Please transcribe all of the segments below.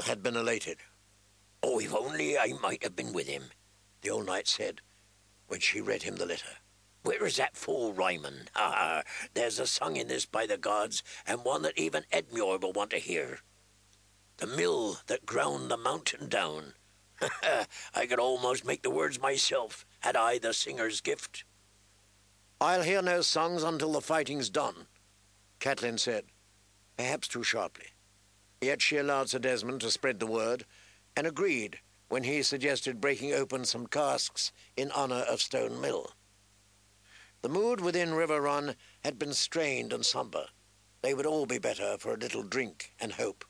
had been elated. "Oh, if only I might have been with him," the old knight said, when she read him the letter. "Where is that fool Ryman? Ah, there's a song in this, by the gods, and one that even Edmure will want to hear. The mill that ground the mountain down. I could almost make the words myself, had I the singer's gift." "I'll hear no songs until the fighting's done," Catelyn said, perhaps too sharply. Yet she allowed Sir Desmond to spread the word, and agreed when he suggested breaking open some casks in honor of Stone Mill. The mood within Riverrun had been strained and somber. They would all be better for a little drink and hope.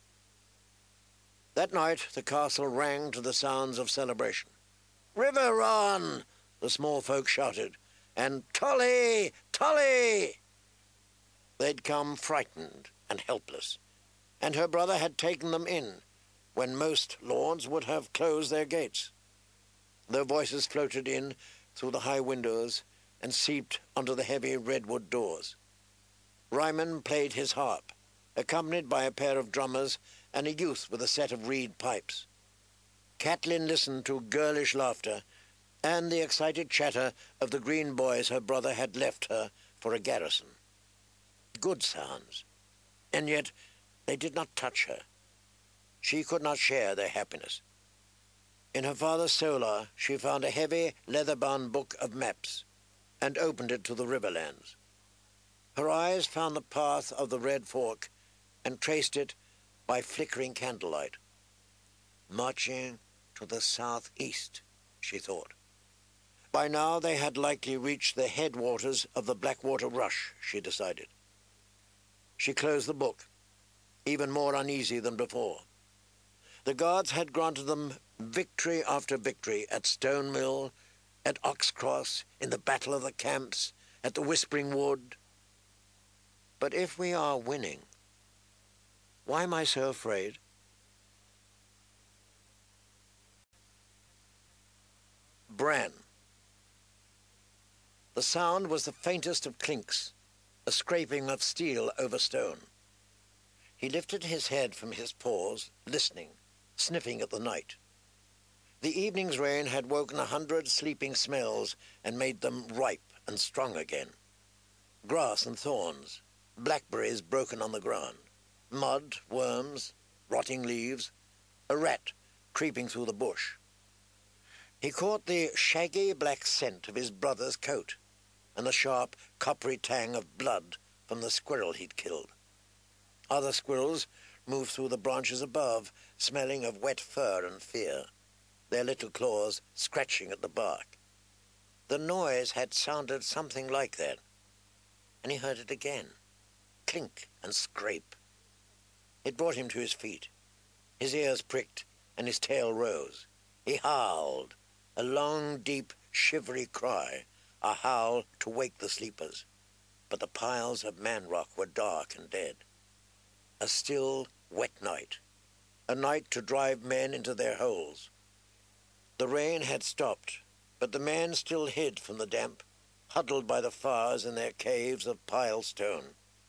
That night the castle rang to the sounds of celebration. "Riverrun!" the small folk shouted, and "Tully! Tully!" They'd come frightened and helpless, and her brother had taken them in when most lords would have closed their gates. Their voices floated in through the high windows and seeped under the heavy redwood doors. Ryman played his harp, accompanied by a pair of drummers and a youth with a set of reed pipes. Catelyn listened to girlish laughter and the excited chatter of the green boys her brother had left her for a garrison. Good sounds, and yet they did not touch her. She could not share their happiness. In her father's solar she found a heavy, leather-bound book of maps and opened it to the riverlands. Her eyes found the path of the Red Fork and traced it by flickering candlelight. Marching to the southeast, she thought. By now they had likely reached the headwaters of the Blackwater Rush, she decided. She closed the book, even more uneasy than before. The gods had granted them victory after victory at Stone Mill, at Oxcross, in the Battle of the Camps, at the Whispering Wood. But if we are winning, why am I so afraid? Bran. The sound was the faintest of clinks, a scraping of steel over stone. He lifted his head from his paws, listening, sniffing at the night. The evening's rain had woken 100 sleeping smells and made them ripe and strong again. Grass and thorns, blackberries broken on the ground, mud, worms, rotting leaves, a rat creeping through the bush. He caught the shaggy black scent of his brother's coat and the sharp, coppery tang of blood from the squirrel he'd killed. Other squirrels moved through the branches above, smelling of wet fur and fear, their little claws scratching at the bark. The noise had sounded something like that, and he heard it again, clink and scrape. It brought him to his feet. His ears pricked, and his tail rose. He howled, a long, deep, shivery cry, a howl to wake the sleepers. But the piles of man-rock were dark and dead. A still, wet night, a night to drive men into their holes. The rain had stopped, but the men still hid from the damp, huddled by the fires in their caves of piled stone.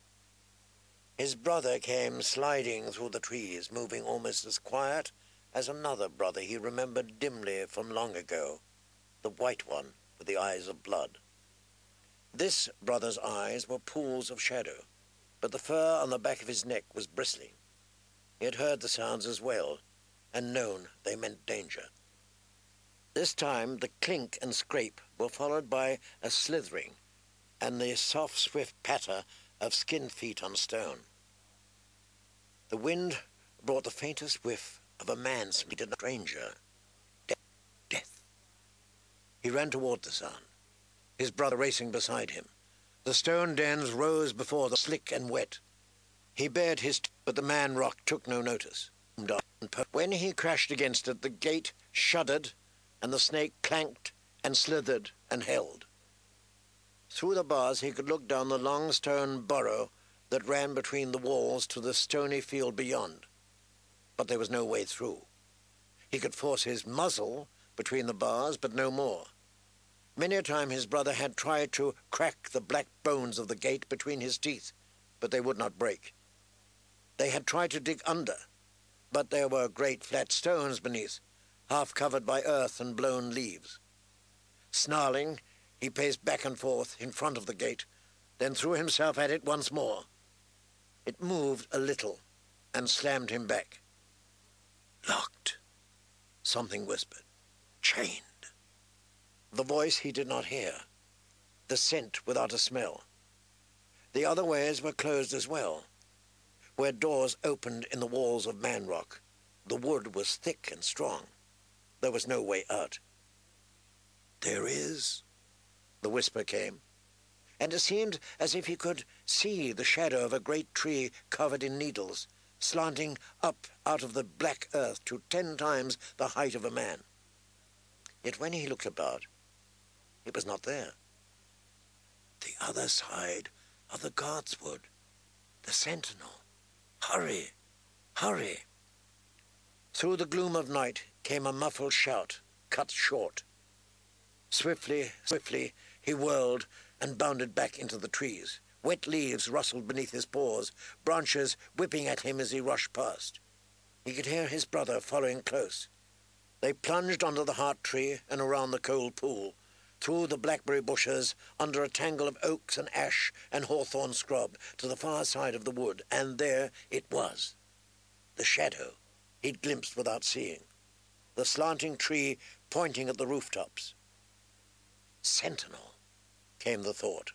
His brother came sliding through the trees, moving almost as quiet as another brother he remembered dimly from long ago, the white one with the eyes of blood. This brother's eyes were pools of shadow, but the fur on the back of his neck was bristling. He had heard the sounds as well, and known they meant danger. This time the clink and scrape were followed by a slithering, and the soft, swift patter of skin feet on stone. The wind brought the faintest whiff of a man's feet and a stranger. Death. He ran toward the sound, his brother racing beside him. The stone dens rose before the slick and wet. He bared his but the man-rock took no notice. When he crashed against it, the gate shuddered, and the snake clanked and slithered and held. Through the bars he could look down the long stone burrow that ran between the walls to the stony field beyond. But there was no way through. He could force his muzzle between the bars, but no more. Many a time his brother had tried to crack the black bones of the gate between his teeth, but they would not break. They had tried to dig under, but there were great flat stones beneath, half covered by earth and blown leaves. Snarling, he paced back and forth in front of the gate, then threw himself at it once more. It moved a little and slammed him back. Locked, something whispered. Chained. The voice he did not hear. The scent without a smell. The other ways were closed as well. Where doors opened in the walls of man rock, the wood was thick and strong. There was no way out. There is, the whisper came, and it seemed as if he could see the shadow of a great tree covered in needles, slanting up out of the black earth to 10 times the height of a man. Yet when he looked about, it was not there. The other side of the guard's wood, the sentinel. Hurry, hurry. Through the gloom of night came a muffled shout, cut short. Swiftly, swiftly, he whirled and bounded back into the trees. Wet leaves rustled beneath his paws, branches whipping at him as he rushed past. He could hear his brother following close. They plunged under the heart tree and around the cold pool, through the blackberry bushes, under a tangle of oaks and ash and hawthorn scrub, to the far side of the wood, and there it was. The shadow he'd glimpsed without seeing. The slanting tree pointing at the rooftops. Sentinel, came the thought.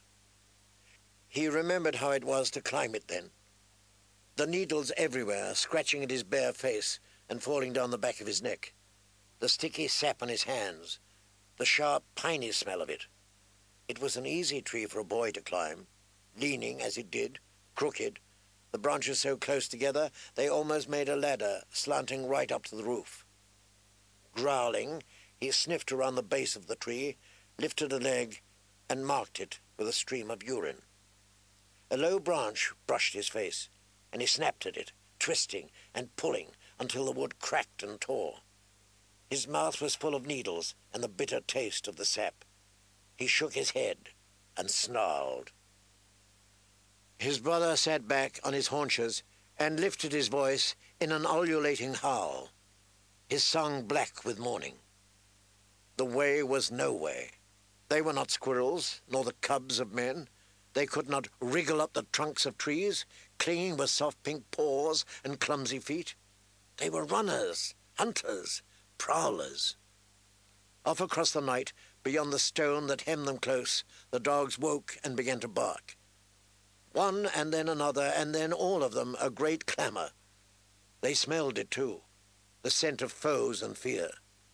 He remembered how it was to climb it then. The needles everywhere, scratching at his bare face and falling down the back of his neck. The sticky sap on his hands. The sharp, piney smell of it. It was an easy tree for a boy to climb, leaning as it did, crooked, the branches so close together they almost made a ladder slanting right up to the roof. Growling, he sniffed around the base of the tree, lifted a leg, and marked it with a stream of urine. A low branch brushed his face, and he snapped at it, twisting and pulling until the wood cracked and tore. His mouth was full of needles and the bitter taste of the sap. He shook his head and snarled. His brother sat back on his haunches and lifted his voice in an ululating howl, his song black with mourning. The way was no way. They were not squirrels, nor the cubs of men. They could not wriggle up the trunks of trees, clinging with soft pink paws and clumsy feet. They were runners, hunters, prowlers. Off across the night, beyond the stone that hemmed them close, the dogs woke and began to bark. One and then another, and then all of them, a great clamor. They smelled it too, the scent of foes and fear.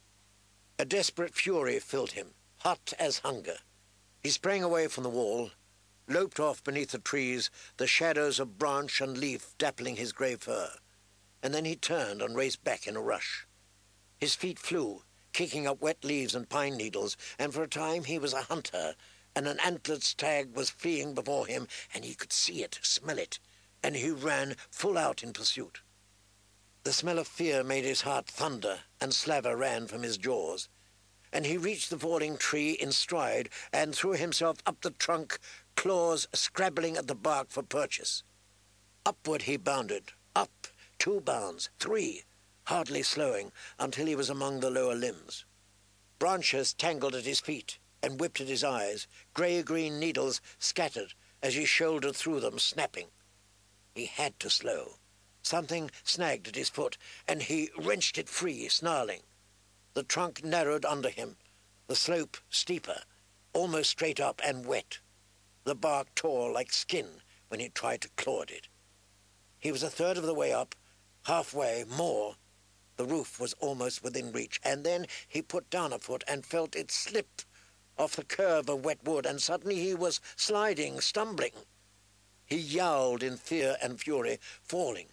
A desperate fury filled him, hot as hunger. He sprang away from the wall, loped off beneath the trees, the shadows of branch and leaf dappling his grey fur, and then he turned and raced back in a rush. His feet flew, kicking up wet leaves and pine needles, and for a time he was a hunter, and an antlered stag was fleeing before him, and he could see it, smell it, and he ran full out in pursuit. The smell of fear made his heart thunder, and slaver ran from his jaws, and he reached the falling tree in stride and threw himself up the trunk, claws scrabbling at the bark for purchase. Upward he bounded, up, 2 bounds, 3, hardly slowing until he was among the lower limbs. Branches tangled at his feet and whipped at his eyes, grey-green needles scattered as he shouldered through them, snapping. He had to slow. Something snagged at his foot, and he wrenched it free, snarling. The trunk narrowed under him, the slope steeper, almost straight up and wet. The bark tore like skin when he tried to claw at it. He was a third of the way up, halfway, more. The roof was almost within reach, and then he put down a foot and felt it slip off the curve of wet wood, and suddenly he was sliding, stumbling. He yowled in fear and fury, falling,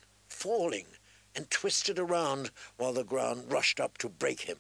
and twisted around while the ground rushed up to break him.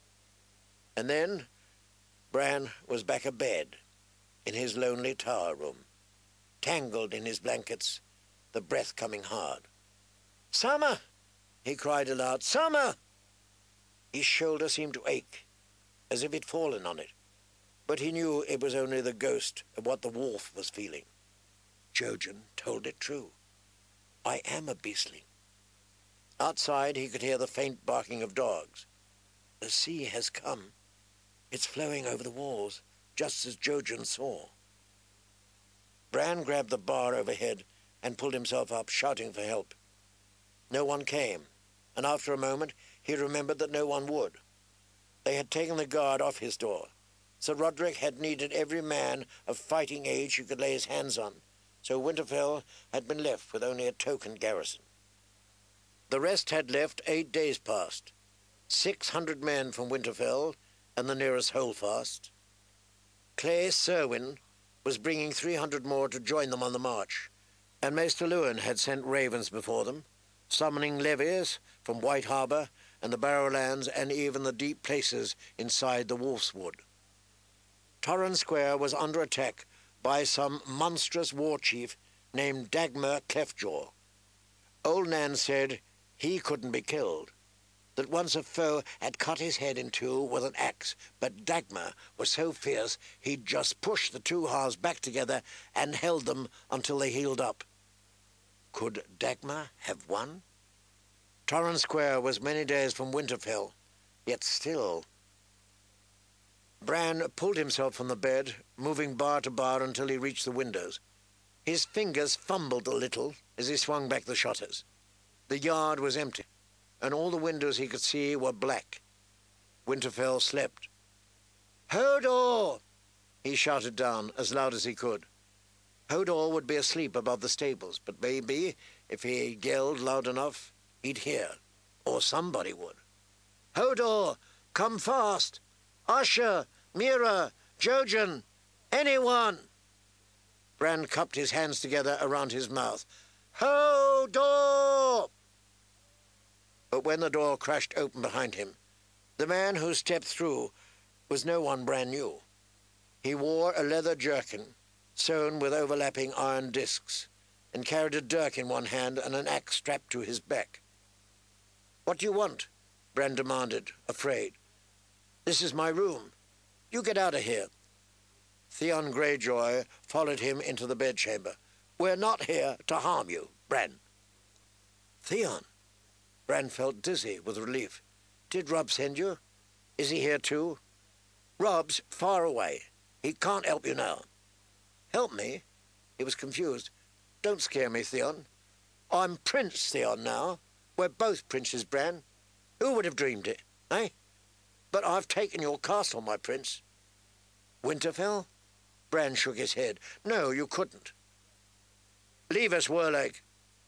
And then Bran was back abed in his lonely tower room, tangled in his blankets, the breath coming hard. "Summer!" he cried aloud. "Summer!" His shoulder seemed to ache, as if he'd fallen on it, but he knew it was only the ghost of what the wolf was feeling. Jojen told it true. I am a beastling. Outside he could hear the faint barking of dogs. The sea has come. It's flowing over the walls, just as Jojen saw. Bran grabbed the bar overhead and pulled himself up, shouting for help. No one came, and after a moment he remembered that no one would. They had taken the guard off his door. Sir Roderick had needed every man of fighting age he could lay his hands on, so Winterfell had been left with only a token garrison. The rest had left 8 days past. 600 men from Winterfell and the nearest Holdfast. Clay Serwyn was bringing 300 more to join them on the march, and Maester Luwin had sent ravens before them, summoning levies from White Harbour and the Barrowlands and even the deep places inside the Wolf's Wood. Torrhen Square was under attack by some monstrous war chief named Dagmer Cleftjaw. Old Nan said he couldn't be killed, that once a foe had cut his head in two with an axe, but Dagmer was so fierce he'd just pushed the two halves back together and held them until they healed up. Could Dagmer have won? Torrhen Square was many days from Winterfell, yet still. Bran pulled himself from the bed, moving bar to bar until he reached the windows. His fingers fumbled a little as he swung back the shutters. The yard was empty, and all the windows he could see were black. Winterfell slept. "Hodor!" he shouted down as loud as he could. Hodor would be asleep above the stables, but maybe, if he yelled loud enough, he'd hear, or somebody would. "Hodor, come fast! Usher, Meera, Jojen, anyone!" Bran cupped his hands together around his mouth. "Hodor!" But when the door crashed open behind him, the man who stepped through was no one Bran knew. He wore a leather jerkin, sewn with overlapping iron discs, and carried a dirk in one hand and an axe strapped to his back. "What do you want?" Bran demanded, afraid. "This is my room. You get out of here." Theon Greyjoy followed him into the bedchamber. "We're not here to harm you, Bran." "Theon?" Bran felt dizzy with relief. "Did Robb send you? Is he here too?" "Robb's far away. He can't help you now." "Help me?" He was confused. "Don't scare me, Theon. I'm Prince Theon now. We're both princes, Bran. Who would have dreamed it, eh? But I've taken your castle, my prince." "Winterfell?" Bran shook his head. "No, you couldn't." "Leave us, Warleg."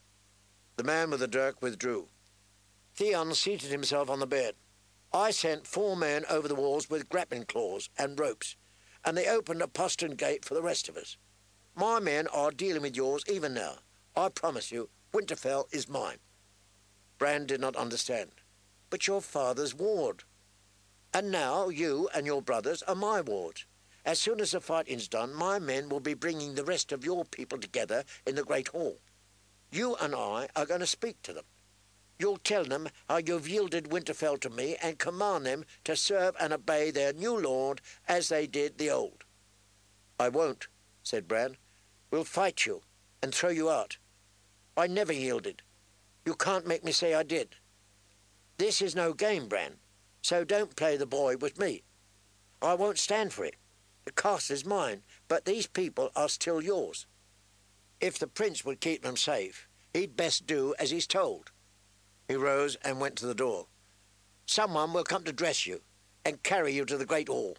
The man with the dirk withdrew. Theon seated himself on the bed. "I sent 4 men over the walls with grappling claws and ropes, and they opened a postern gate for the rest of us. My men are dealing with yours even now. I promise you, Winterfell is mine." Bran did not understand. "But your father's ward. And now you and your brothers are my wards. As soon as the fighting's done, my men will be bringing the rest of your people together in the Great Hall. You and I are going to speak to them. You'll tell them how you've yielded Winterfell to me and command them to serve and obey their new lord as they did the old." "I won't," said Bran. "We'll fight you and throw you out. I never yielded. You can't make me say I did. This is no game, Bran, so don't play the boy with me. I won't stand for it. The castle is mine, but these people are still yours. If the prince would keep them safe, he'd best do as he's told." He rose and went to the door. "Someone will come to dress you and carry you to the Great Hall.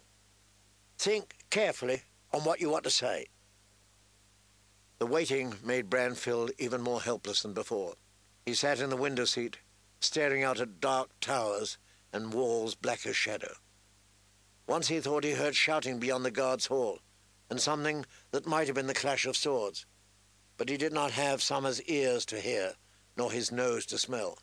Think carefully on what you want to say." The waiting made Bran feel even more helpless than before. He sat in the window seat, staring out at dark towers and walls black as shadow. Once he thought he heard shouting beyond the guard's hall, and something that might have been the clash of swords, but he did not have Summer's ears to hear, nor his nose to smell.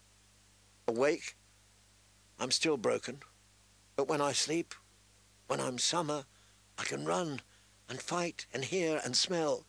Awake, I'm still broken, but when I sleep, when I'm Summer, I can run and fight and hear and smell.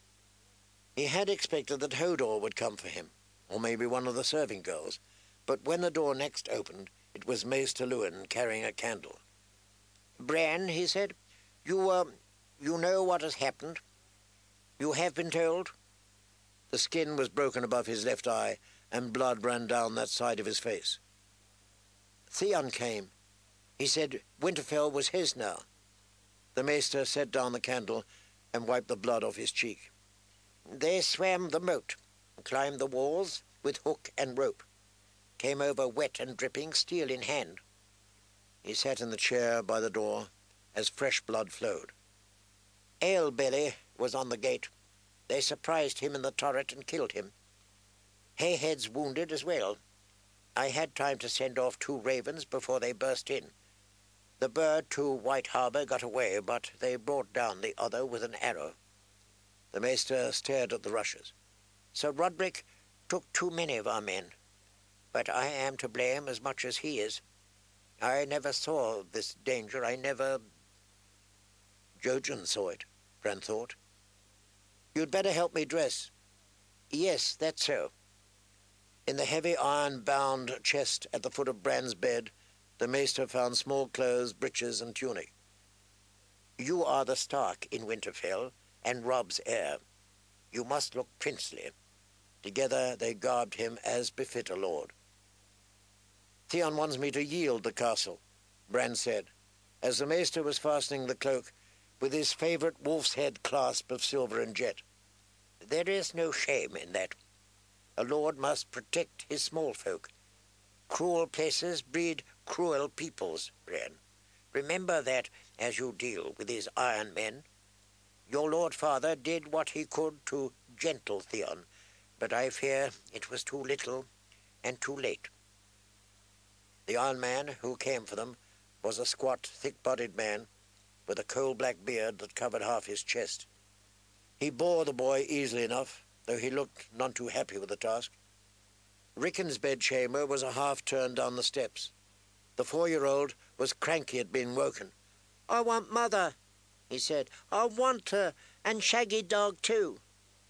He had expected that Hodor would come for him, or maybe one of the serving girls, but when the door next opened, it was Maester Luwin carrying a candle. "Bran," he said, you know what has happened? You have been told?" The skin was broken above his left eye, and blood ran down that side of his face. Theon came. He said Winterfell was his now. The maester set down the candle and wiped the blood off his cheek. They swam the moat, climbed the walls with hook and rope, came over wet and dripping, steel in hand. He sat in the chair by the door as fresh blood flowed. Alebelly was on the gate. They surprised him in the turret and killed him. Hayhead's wounded as well. I had time to send off 2 ravens before they burst in. The bird to White Harbour got away, but they brought down the other with an arrow. The maester stared at the rushes. Sir Roderick took too many of our men, but I am to blame as much as he is. I never saw this danger. Jojen saw it, Bran thought. You'd better help me dress. Yes, that's so. In the heavy iron-bound chest at the foot of Bran's bed, the maester found small clothes, breeches, and tunic. You are the Stark in Winterfell, and Robb's heir. You must look princely. Together they garbed him as befit a lord. Theon wants me to yield the castle, Bran said, as the maester was fastening the cloak with his favourite wolf's head clasp of silver and jet. There is no shame in that. A lord must protect his small folk. Cruel places breed cruel peoples, Bran. Remember that as you deal with these iron men. Your lord father did what he could to gentle Theon, but I fear it was too little and too late. The Iron Man who came for them was a squat, thick-bodied man with a coal-black beard that covered half his chest. He bore the boy easily enough, though he looked none too happy with the task. Rickon's bedchamber was a half-turn down the steps. The 4-year-old was cranky at being woken. I want mother, he said. I want her, and Shaggy Dog too.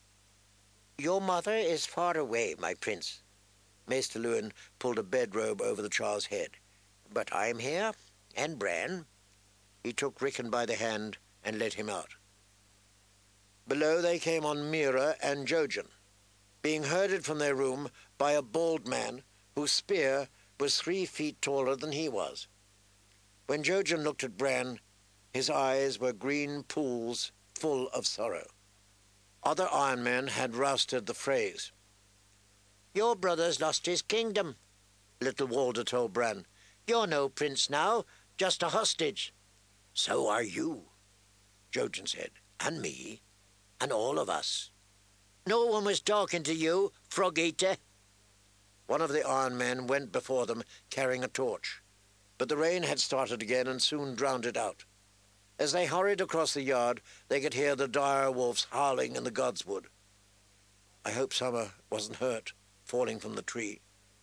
Your mother is far away, my prince. Maester Luwin pulled a bedrobe over the child's head. But I'm here, and Bran. He took Rickon by the hand and led him out. Below they came on Meera and Jojen, being herded from their room by a bald man whose spear was 3 feet taller than he was. When Jojen looked at Bran, his eyes were green pools full of sorrow. Other Iron Men had rousted the Freys. Your brother's lost his kingdom, little Walder told Bran. You're no prince now, just a hostage. So are you, Jojen said, and me, and all of us. No one was talking to you, frog-eater. One of the Iron Men went before them, carrying a torch. But the rain had started again and soon drowned it out. As they hurried across the yard, they could hear the dire wolves howling in the godswood. I hope Summer wasn't hurt, falling from the tree.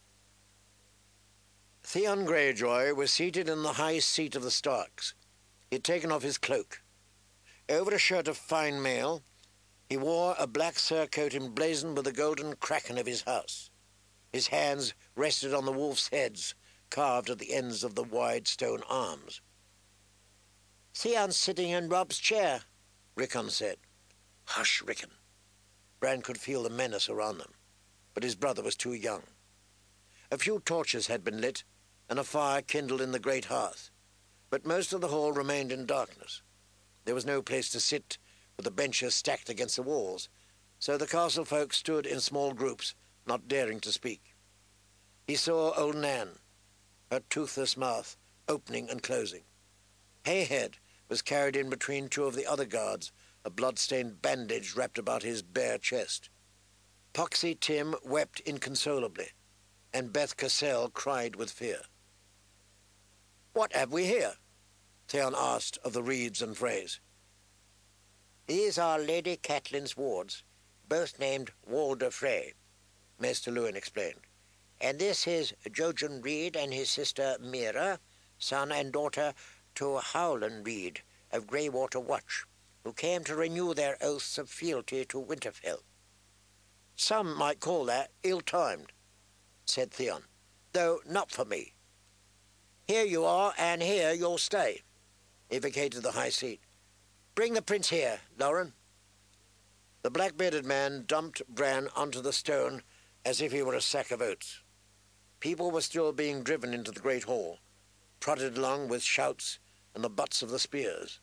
Theon Greyjoy was seated in the high seat of the Starks. He had taken off his cloak. Over a shirt of fine mail, he wore a black surcoat emblazoned with the golden kraken of his house. His hands rested on the wolves' heads, carved at the ends of the wide stone arms. Theon's sitting in Robb's chair, Rickon said. Hush, Rickon. Bran could feel the menace around them, but his brother was too young. A few torches had been lit, and a fire kindled in the great hearth, but most of the hall remained in darkness. There was no place to sit, with the benches stacked against the walls, so the castle folk stood in small groups, not daring to speak. He saw old Nan, her toothless mouth opening and closing. Hayhead was carried in between 2 of the other guards, a blood-stained bandage wrapped about his bare chest. Poxy Tim wept inconsolably, and Beth Cassel cried with fear. What have we here? Theon asked of the Reeds and Freys. These are Lady Catelyn's wards, both named Walder Frey, Maester Luwin explained. And this is Jojen Reed and his sister Meera, son and daughter to Howland Reed of Greywater Watch, who came to renew their oaths of fealty to Winterfell. Some might call that ill-timed, said Theon, though not for me. Here you are, and here you'll stay, he vacated the high seat. Bring the prince here, Lauren. The black-bearded man dumped Bran onto the stone as if he were a sack of oats. People were still being driven into the great hall, prodded along with shouts and the butts of the spears.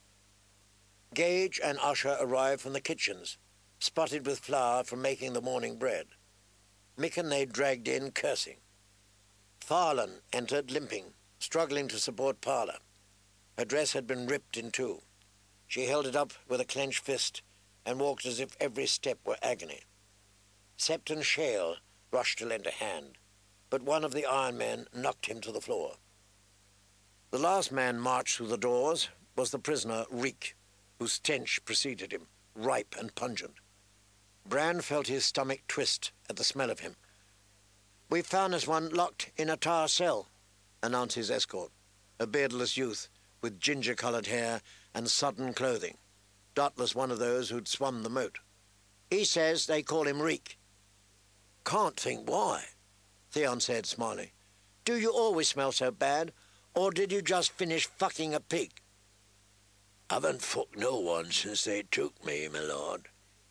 Gage and Usher arrived from the kitchens, spotted with flour from making the morning bread. Micken they dragged in, cursing. Farlan entered, limping, struggling to support Parla. Her dress had been ripped in two. She held it up with a clenched fist and walked as if every step were agony. Septon Shale rushed to lend a hand, but one of the iron men knocked him to the floor. The last man marched through the doors was the prisoner Reek, whose stench preceded him, ripe and pungent. Bran felt his stomach twist at the smell of him. "We found this one locked in a tar cell," announced his escort, a beardless youth with ginger-coloured hair and sodden clothing, doubtless one of those who'd swum the moat. "He says they call him Reek." "Can't think why," Theon said, smiling. "Do you always smell so bad, or did you just finish fucking a pig?" "Haven't fucked no one since they took me, my lord.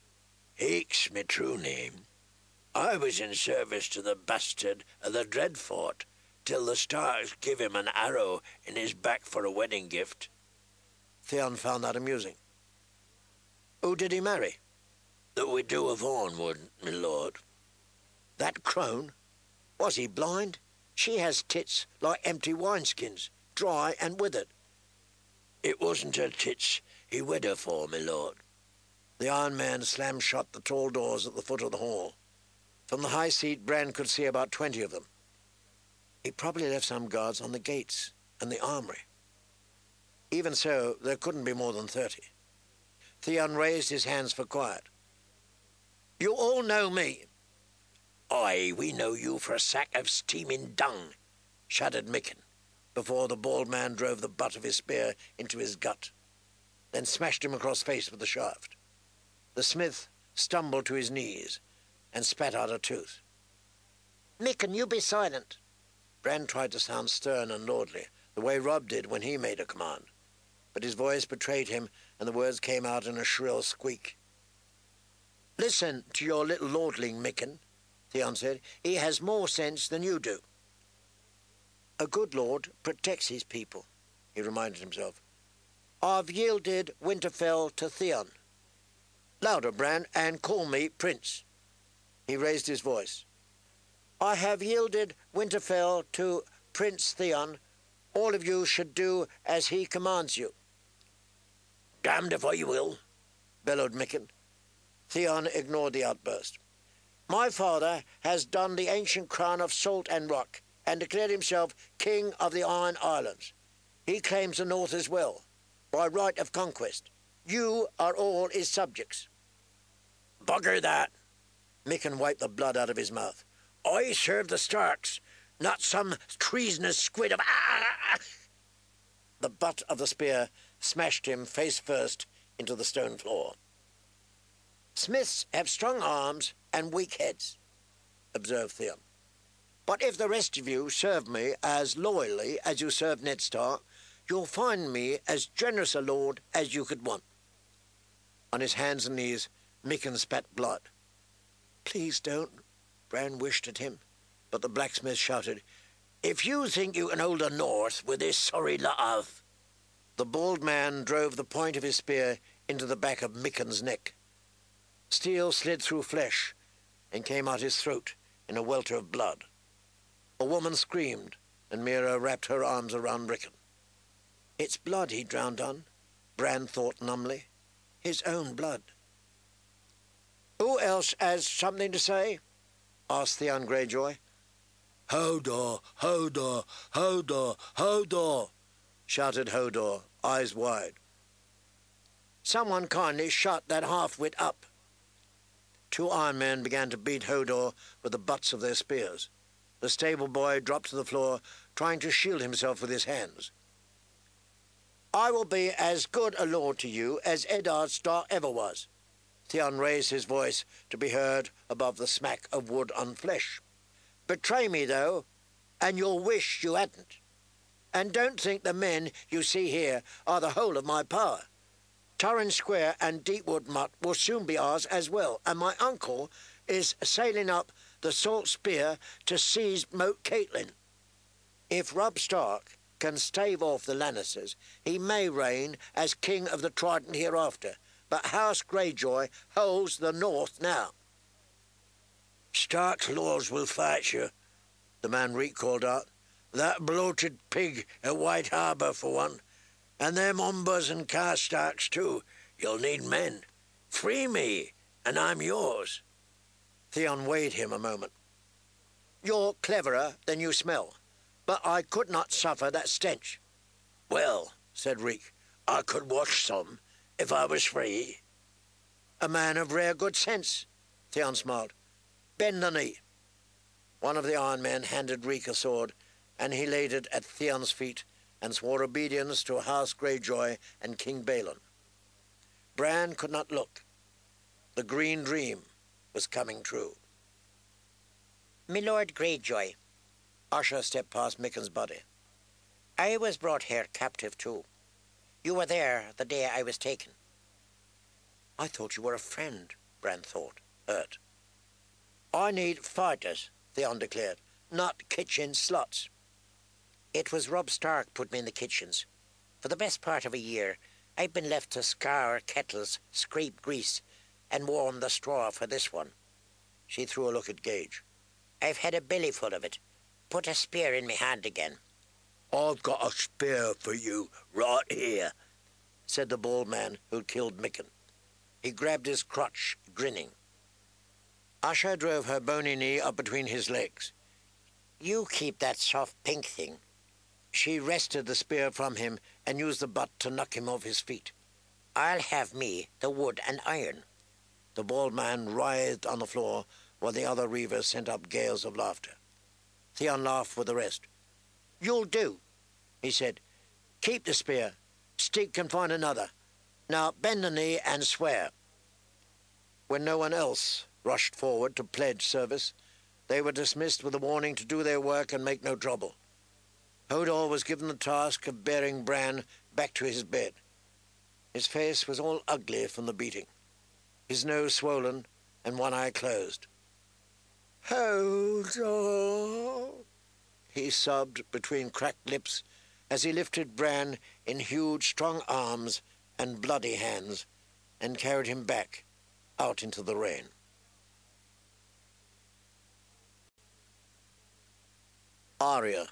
Hake's my true name. I was in service to the bastard of the Dreadfort till the Starks give him an arrow in his back for a wedding gift." Theon found that amusing. "Who did he marry?" "The widow of Ornwood, my lord." "That crone? Was he blind? She has tits like empty wineskins, dry and withered." "It wasn't her tits he wed her for, my lord." The Iron Man slammed shut the tall doors at the foot of the hall. From the high seat, Bran could see about 20 of them. He probably left some guards on the gates and the armory. Even so, there couldn't be more than 30. Theon raised his hands for quiet. "You all know me." "Aye, we know you for a sack of steaming dung," shuddered Micken, before the bald man drove the butt of his spear into his gut, then smashed him across the face with the shaft. The smith stumbled to his knees and spat out a tooth. "Micken, you be silent." Bran tried to sound stern and lordly, the way Robb did when he made a command, but his voice betrayed him and the words came out in a shrill squeak. "Listen to your little lordling, Micken," Theon said. "He has more sense than you do." "A good lord protects his people," he reminded himself. "I've yielded Winterfell to Theon. Louder, Bran, and call me Prince." He raised his voice. "I have yielded Winterfell to Prince Theon. All of you should do as he commands you." "Damned if I will," bellowed Micken. Theon ignored the outburst. "My father has donned the ancient crown of salt and rock and declared himself king of the Iron Islands. He claims the north as well, by right of conquest. You are all his subjects." "Bugger that!" Micken wiped the blood out of his mouth. "I serve the Starks, not some treasonous squid of... Ah!" The butt of the spear smashed him face first into the stone floor. "Smiths have strong arms and weak heads," observed Theon. "But if the rest of you serve me as loyally as you serve Ned Stark, you'll find me as generous a lord as you could want." On his hands and knees, Micken spat blood. "Please don't," Bran wished at him, but the blacksmith shouted, "If you think you can hold the north with this sorry lot of..." The bald man drove the point of his spear into the back of Micken's neck. Steel slid through flesh and came out his throat in a welter of blood. A woman screamed, and Mira wrapped her arms around Rickon. It's blood he drowned on, Bran thought numbly. His own blood. "Who else has something to say?" asked Theon Greyjoy. "Hodor, Hodor, Hodor, Hodor," shouted Hodor, eyes wide. "Someone kindly shut that half-wit up." 2 iron men began to beat Hodor with the butts of their spears. The stable boy dropped to the floor, trying to shield himself with his hands. "I will be as good a lord to you as Eddard Stark ever was." Theon raised his voice to be heard above the smack of wood on flesh. "Betray me, though, and you'll wish you hadn't. And don't think the men you see here are the whole of my power. Torrhen Square and Deepwood Motte will soon be ours as well, and my uncle is sailing up the Salt Spear to seize Moat Caitlin. If Robb Stark can stave off the Lannisters, he may reign as King of the Trident hereafter, but House Greyjoy holds the North now. Stark's lords will fight you, the man Reek called out. That bloated pig at White Harbour, for one. And them Umbers and Karstarks, too. You'll need men. Free me, and I'm yours. Theon weighed him a moment. You're cleverer than you smell, but I could not suffer that stench. Well, said Reek, I could watch some, if I was free. A man of rare good sense, Theon smiled. Bend the knee. One of the Iron Men handed Reek a sword, and he laid it at Theon's feet and swore obedience to House Greyjoy and King Balon. Bran could not look. The green dream was coming true. "My Lord Greyjoy," Asha stepped past Micken's body. "I was brought here captive too. You were there the day I was taken." I thought you were a friend, Bran thought, hurt. I need fighters, Theon declared, not kitchen sluts. It was Robb Stark put me in the kitchens. For the best part of a year, I've been left to scour kettles, scrape grease, and warm the straw for this one. She threw a look at Gage. I've had a belly full of it. Put a spear in me hand again. I've got a spear for you right here, said the bald man who'd killed Micken. He grabbed his crutch, grinning. Asha drove her bony knee up between his legs. You keep that soft pink thing. She wrested the spear from him and used the butt to knock him off his feet. I'll have me the wood and iron. The bald man writhed on the floor while the other reavers sent up gales of laughter. Theon laughed with the rest. You'll do, he said. Keep the spear. Stig can find another. Now bend the knee and swear. When no one else rushed forward to pledge service, they were dismissed with a warning to do their work and make no trouble. Hodor was given the task of bearing Bran back to his bed. His face was all ugly from the beating, his nose swollen and one eye closed. Hodor, he sobbed between cracked lips as he lifted Bran in huge, strong arms and bloody hands and carried him back out into the rain. Arya.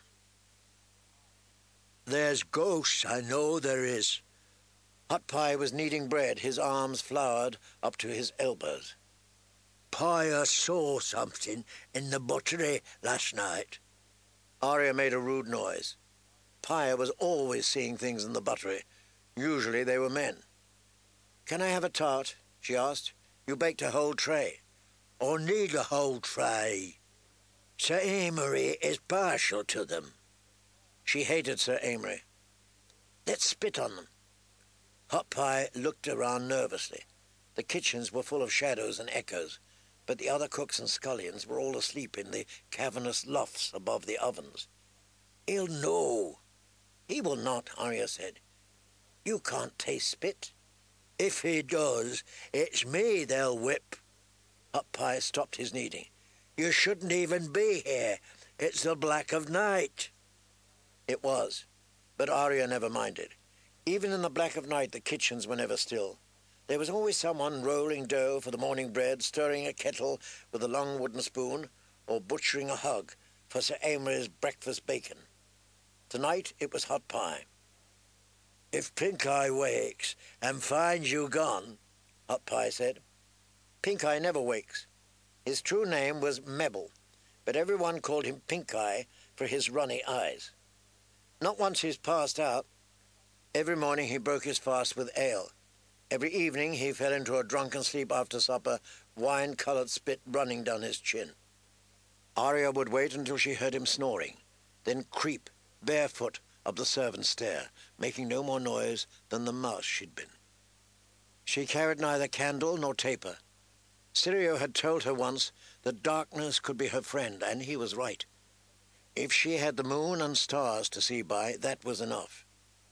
There's ghosts, I know there is. Hot Pie was kneading bread, his arms floured up to his elbows. Pie saw something in the buttery last night. Arya made a rude noise. Pie was always seeing things in the buttery. Usually they were men. Can I have a tart? She asked. You baked a whole tray. I need a whole tray. Sir Amory is partial to them. She hated Sir Amory. Let's spit on them. Hot Pie looked around nervously. The kitchens were full of shadows and echoes, but the other cooks and scullions were all asleep in the cavernous lofts above the ovens. He'll know. He will not, Arya said. You can't taste spit. If he does, it's me they'll whip. Hot Pie stopped his kneading. You shouldn't even be here. It's the black of night. It was, but Arya never minded. Even in the black of night, the kitchens were never still. There was always someone rolling dough for the morning bread, stirring a kettle with a long wooden spoon, or butchering a hog for Sir Amory's breakfast bacon. Tonight it was Hot Pie. If Pink Eye wakes and finds you gone, Hot Pie said. Pink Eye never wakes. His true name was Mebble, but everyone called him Pink Eye for his runny eyes. Not once he's passed out. Every morning he broke his fast with ale. Every evening he fell into a drunken sleep after supper, wine-coloured spit running down his chin. Arya would wait until she heard him snoring, then creep, barefoot, up the servants' stair, making no more noise than the mouse she'd been. She carried neither candle nor taper. Syrio had told her once that darkness could be her friend, and he was right. If she had the moon and stars to see by, that was enough.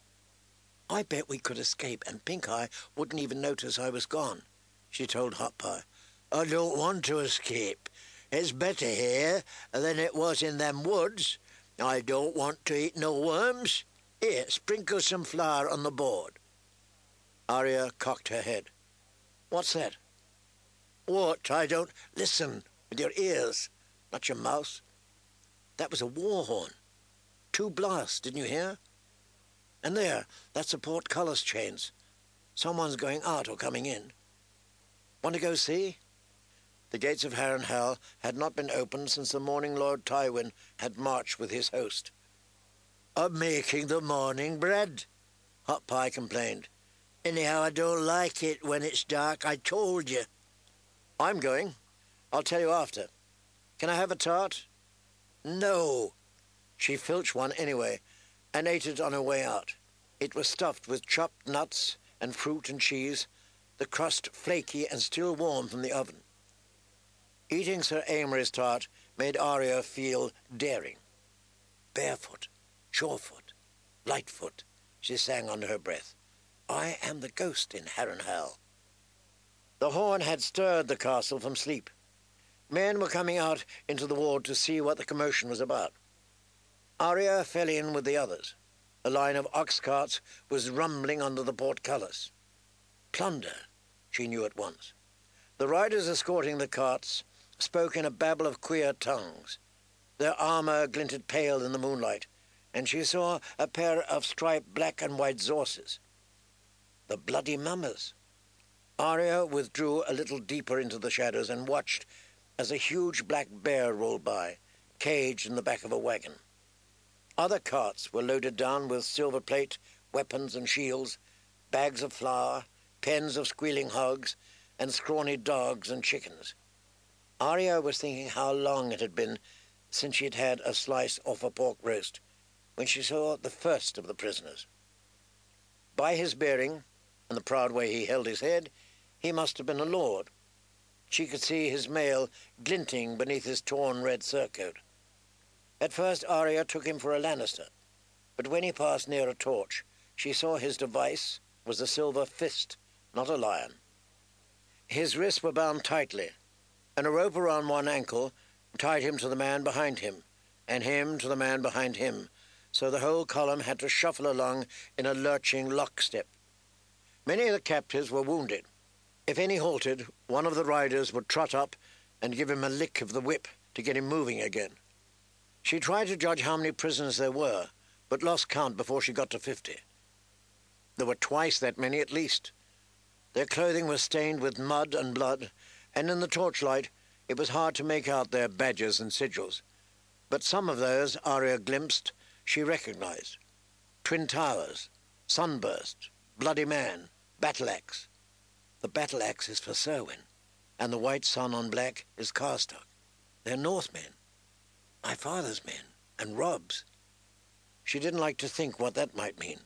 I bet we could escape, and Pink Eye wouldn't even notice I was gone, she told Hot Pie. I don't want to escape. It's better here than it was in them woods. I don't want to eat no worms. Here, sprinkle some flour on the board. Arya cocked her head. What's that? What? I don't... Listen with your ears, not your mouth. That was a war horn. 2 blasts, didn't you hear? And there, that's the portcullis chains. Someone's going out or coming in. Want to go see? The gates of Harrenhal had not been opened since the morning Lord Tywin had marched with his host. I'm making the morning bread, Hot Pie complained. Anyhow, I don't like it when it's dark, I told you. I'm going. I'll tell you after. Can I have a tart? No. She filched one anyway, and ate it on her way out. It was stuffed with chopped nuts and fruit and cheese, the crust flaky and still warm from the oven. Eating Sir Amory's tart made Arya feel daring. Barefoot, surefoot, lightfoot, she sang under her breath. I am the ghost in Harrenhal. The horn had stirred the castle from sleep. Men were coming out into the ward to see what the commotion was about. Arya fell in with the others. A line of ox carts was rumbling under the portcullis. Plunder, she knew at once. The riders escorting the carts spoke in a babble of queer tongues. Their armour glinted pale in the moonlight, and she saw a pair of striped black and white zorses. The bloody mummers. Arya withdrew a little deeper into the shadows and watched as a huge black bear rolled by, caged in the back of a wagon. Other carts were loaded down with silver plate, weapons and shields, bags of flour, pens of squealing hogs, and scrawny dogs and chickens. Arya was thinking how long it had been since she had had a slice off a pork roast, when she saw the first of the prisoners. By his bearing, and the proud way he held his head, he must have been a lord. She could see his mail glinting beneath his torn red surcoat. At first Arya took him for a Lannister, but when he passed near a torch, she saw his device was a silver fist, not a lion. His wrists were bound tightly, and a rope around one ankle tied him to the man behind him, and him to the man behind him, so the whole column had to shuffle along in a lurching lockstep. Many of the captives were wounded. If any halted, one of the riders would trot up and give him a lick of the whip to get him moving again. She tried to judge how many prisoners there were, but lost count before she got to 50. There were twice that many at least. Their clothing was stained with mud and blood, and in the torchlight it was hard to make out their badges and sigils. But some of those Arya glimpsed she recognized. Twin Towers, Sunburst, Bloody Man, Battle-Axe. The Battle-Axe is for Serwyn, and the white sun on black is Karstark. They're Northmen, my father's men, and Robb's. She didn't like to think what that might mean.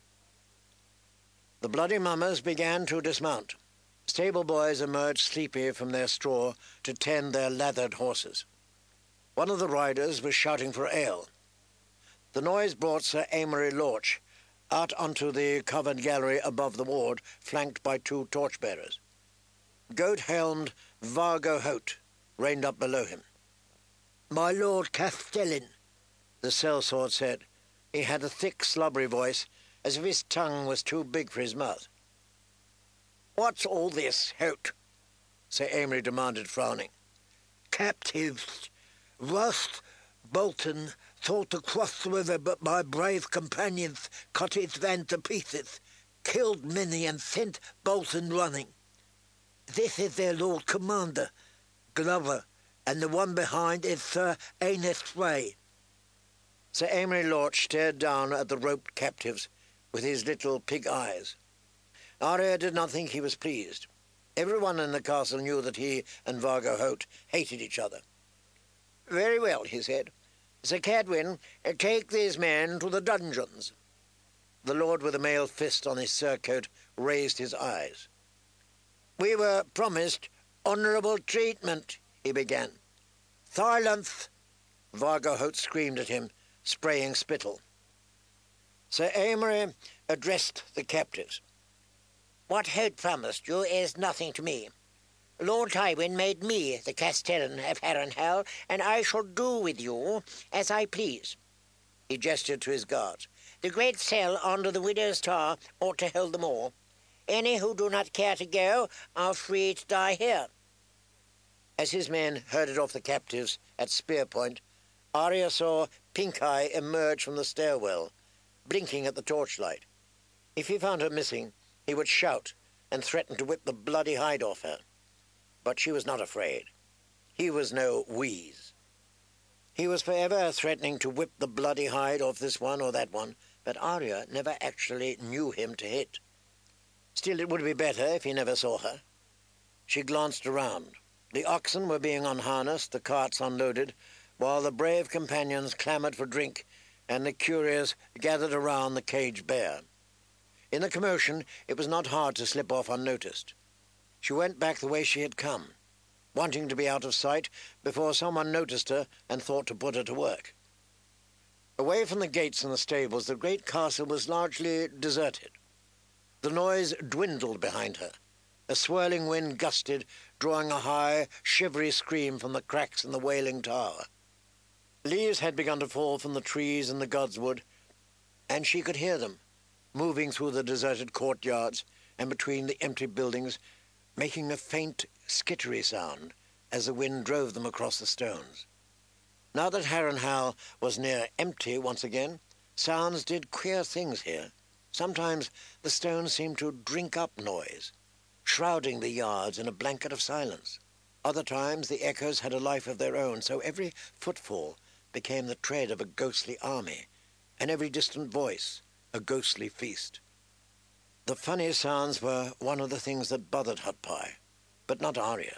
The bloody mummers began to dismount. Stable boys emerged sleepy from their straw to tend their lathered horses. One of the riders was shouting for ale. The noise brought Sir Amory Lorch out onto the covered gallery above the ward, flanked by 2 torchbearers. Goat-helmed Vargo Hoat reined up below him. My Lord Castellan, the sellsword said. He had a thick, slobbery voice, as if his tongue was too big for his mouth. What's all this, Hoat? Sir Amory demanded, frowning. Captives. Rost Bolton thought to cross the river, but my brave companions cut his van to pieces, killed many and sent Bolton running. This is their Lord Commander, Glover, and the one behind is Sir Aenys Frey. Sir Amory Lorch stared down at the roped captives with his little pig eyes. Arya did not think he was pleased. Everyone in the castle knew that he and Vargo Hoat hated each other. Very well, he said. Sir Cadwyn, take these men to the dungeons. The lord with the mailed fist on his surcoat raised his eyes. We were promised honourable treatment, he began. Silence! Vargo Hoat screamed at him, spraying spittle. Sir Amory addressed the captives. What Hoat promised you is nothing to me. Lord Tywin made me the Castellan of Harrenhal, and I shall do with you as I please." He gestured to his guards. "The great cell under the Widow's Tower ought to hold them all. Any who do not care to go are free to die here." As his men herded off the captives at spear point, Arya saw Pink Eye emerge from the stairwell, blinking at the torchlight. If he found her missing, he would shout and threaten to whip the bloody hide off her. But she was not afraid. He was no wheeze. He was forever threatening to whip the bloody hide off this one or that one, but Arya never actually knew him to hit. Still, it would be better if he never saw her. She glanced around. The oxen were being unharnessed, the carts unloaded, while the brave companions clamoured for drink, and the curious gathered around the caged bear. In the commotion, it was not hard to slip off unnoticed. She went back the way she had come, wanting to be out of sight before someone noticed her and thought to put her to work. Away from the gates and the stables, the great castle was largely deserted. The noise dwindled behind her. A swirling wind gusted, drawing a high, shivery scream from the cracks in the wailing tower. Leaves had begun to fall from the trees in the godswood, and she could hear them, moving through the deserted courtyards and between the empty buildings, making a faint, skittery sound as the wind drove them across the stones. Now that Harrenhal was near empty once again, sounds did queer things here. Sometimes the stones seemed to drink up noise, shrouding the yards in a blanket of silence. Other times the echoes had a life of their own, so every footfall became the tread of a ghostly army, and every distant voice a ghostly feast. The funny sounds were one of the things that bothered Hot Pie, but not Arya.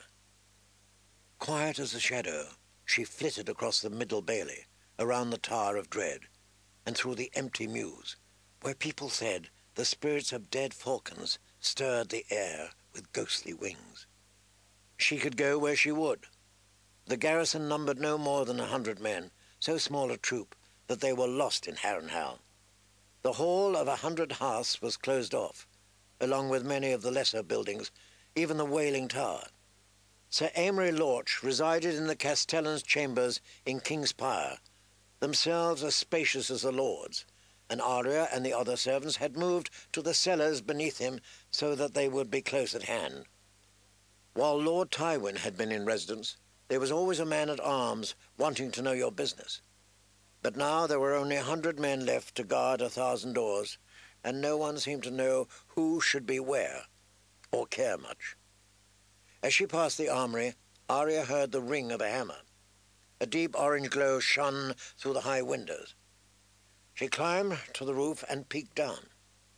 Quiet as a shadow, she flitted across the Middle Bailey, around the Tower of Dread, and through the empty mews, where people said the spirits of dead falcons stirred the air with ghostly wings. She could go where she would. The garrison numbered no more than 100 men, so small a troop that they were lost in Harrenhal. The hall of 100 hearths was closed off, along with many of the lesser buildings, even the Wailing Tower. Sir Amory Lorch resided in the Castellan's chambers in King's Pyre, themselves as spacious as the lords, and Arya and the other servants had moved to the cellars beneath him so that they would be close at hand. While Lord Tywin had been in residence, there was always a man-at-arms wanting to know your business. But now there were only 100 men left to guard 1,000 doors, and no one seemed to know who should be where, or care much. As she passed the armory, Arya heard the ring of a hammer. A deep orange glow shone through the high windows. She climbed to the roof and peeked down.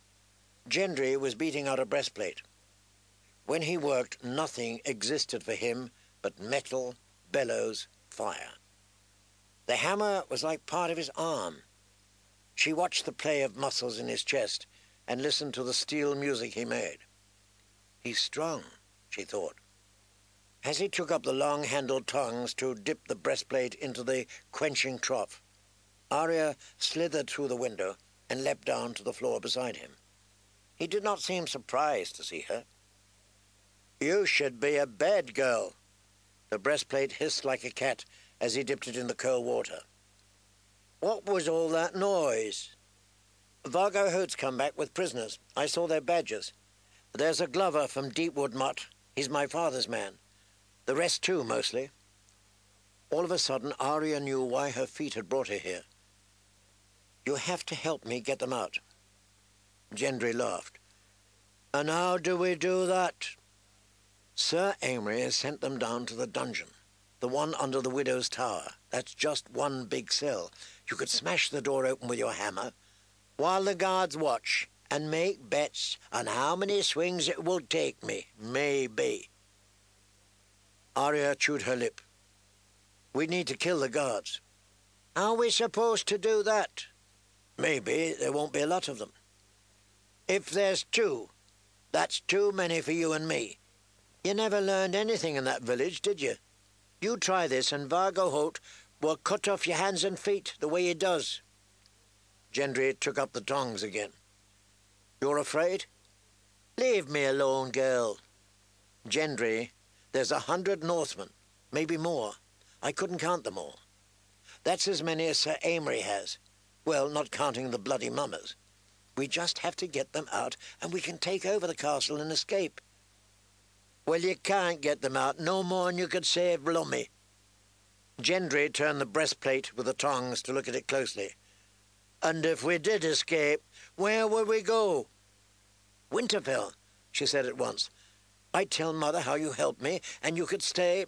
Gendry was beating out a breastplate. When he worked, nothing existed for him but metal, bellows, fire. The hammer was like part of his arm. She watched the play of muscles in his chest and listened to the steel music he made. He's strong, she thought. As he took up the long-handled tongs to dip the breastplate into the quenching trough, Arya slithered through the window and leapt down to the floor beside him. He did not seem surprised to see her. "You should be a bed girl." The breastplate hissed like a cat as he dipped it in the cold water. "What was all that noise?" "Vargo Hoat's come back with prisoners. I saw their badges. There's a Glover from Deepwood Motte. He's my father's man. The rest too, mostly." All of a sudden, Arya knew why her feet had brought her here. "You have to help me get them out." Gendry laughed. "And how do we do that?" "Sir Amory has sent them down to the dungeon, the one under the Widow's Tower. That's just one big cell. You could smash the door open with your hammer, while the guards watch, and make bets on how many swings it will take me, maybe." Arya chewed her lip. "We need to kill the guards." "How are we supposed to do that?" "Maybe there won't be a lot of them." "If there's 2, that's too many for you and me. You never learned anything in that village, did you? You try this, and Vargo Hoat will cut off your hands and feet the way he does." Gendry took up the tongs again. "You're afraid?" "Leave me alone, girl." Gendry, There's 100 Northmen, maybe more. I couldn't count them all. That's as many as Sir Amory has. Well, not counting the bloody mummers. We just have to get them out, and we can take over the castle and escape. Well, you can't get them out, no more than you could save Lummy. Gendry turned the breastplate with the tongs to look at it closely. And if we did escape, where would we go? Winterfell, she said at once. I'd tell Mother how you helped me, and you could stay.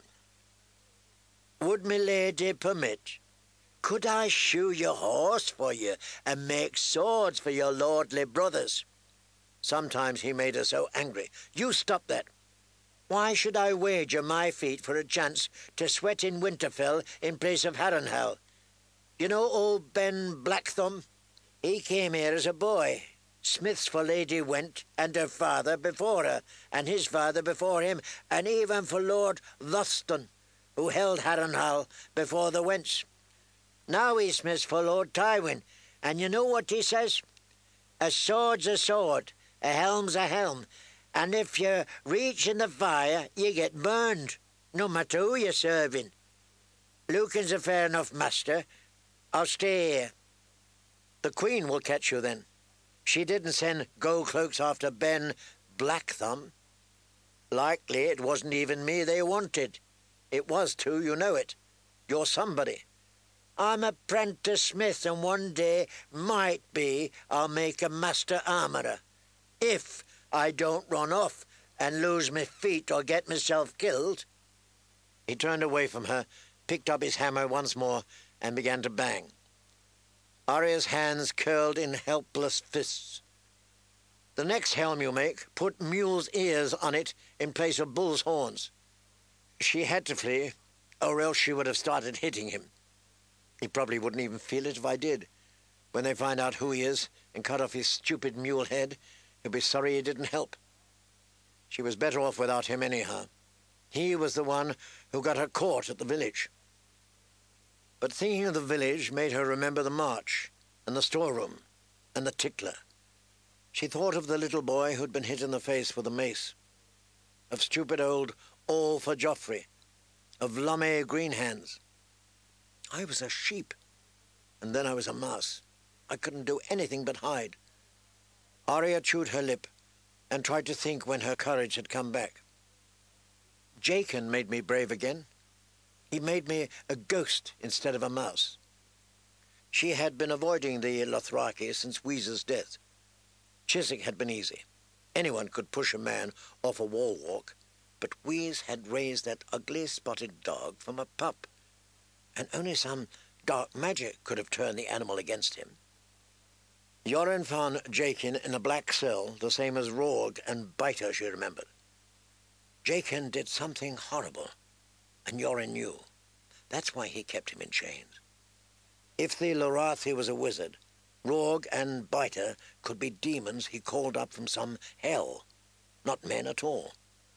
Would my lady permit? Could I shoe your horse for you and make swords for your lordly brothers? Sometimes he made her so angry. You stop that. Why should I wager my feet for a chance to sweat in Winterfell in place of Harrenhal? You know old Ben Blackthumb? He came here as a boy. Smiths for Lady Went and her father before her, and his father before him, and even for Lord Thurston, who held Harrenhal before the Wents. Now he smiths for Lord Tywin, and you know what he says? A sword's a sword, a helm's a helm, and if you reach in the fire, you get burned, no matter who you're serving. Lucan's a fair enough master. I'll stay here. The Queen will catch you then. She didn't send gold cloaks after Ben Blackthumb. Likely it wasn't even me they wanted. It was too, you know it. You're somebody. I'm a prentice smith, and one day, might be, I'll make a master armourer. If I don't run off and lose my feet or get myself killed. He turned away from her, picked up his hammer once more, and began to bang. Arya's hands curled in helpless fists. The next helm you make, put mule's ears on it in place of bull's horns. She had to flee, or else she would have started hitting him. He probably wouldn't even feel it if I did. When they find out who he is and cut off his stupid mule head, he'll be sorry he didn't help. She was better off without him anyhow. He was the one who got her caught at the village. But thinking of the village made her remember the march, and the storeroom, and the tickler. She thought of the little boy who'd been hit in the face with a mace, of stupid old All for Joffrey, of Lumme Greenhands. I was a sheep, and then I was a mouse. I couldn't do anything but hide. Arya chewed her lip and tried to think when her courage had come back. Jaqen made me brave again. He made me a ghost instead of a mouse. She had been avoiding the Lothraki since Weeze's death. Chiswick had been easy. Anyone could push a man off a wall walk, but Weeze had raised that ugly spotted dog from a pup, and only some dark magic could have turned the animal against him. Yoren found Jaqen in a black cell, the same as Rourg and Biter, she remembered. Jaqen did something horrible, and Yoren knew. That's why he kept him in chains. If the Lorathi was a wizard, Rourg and Biter could be demons he called up from some hell, not men at all.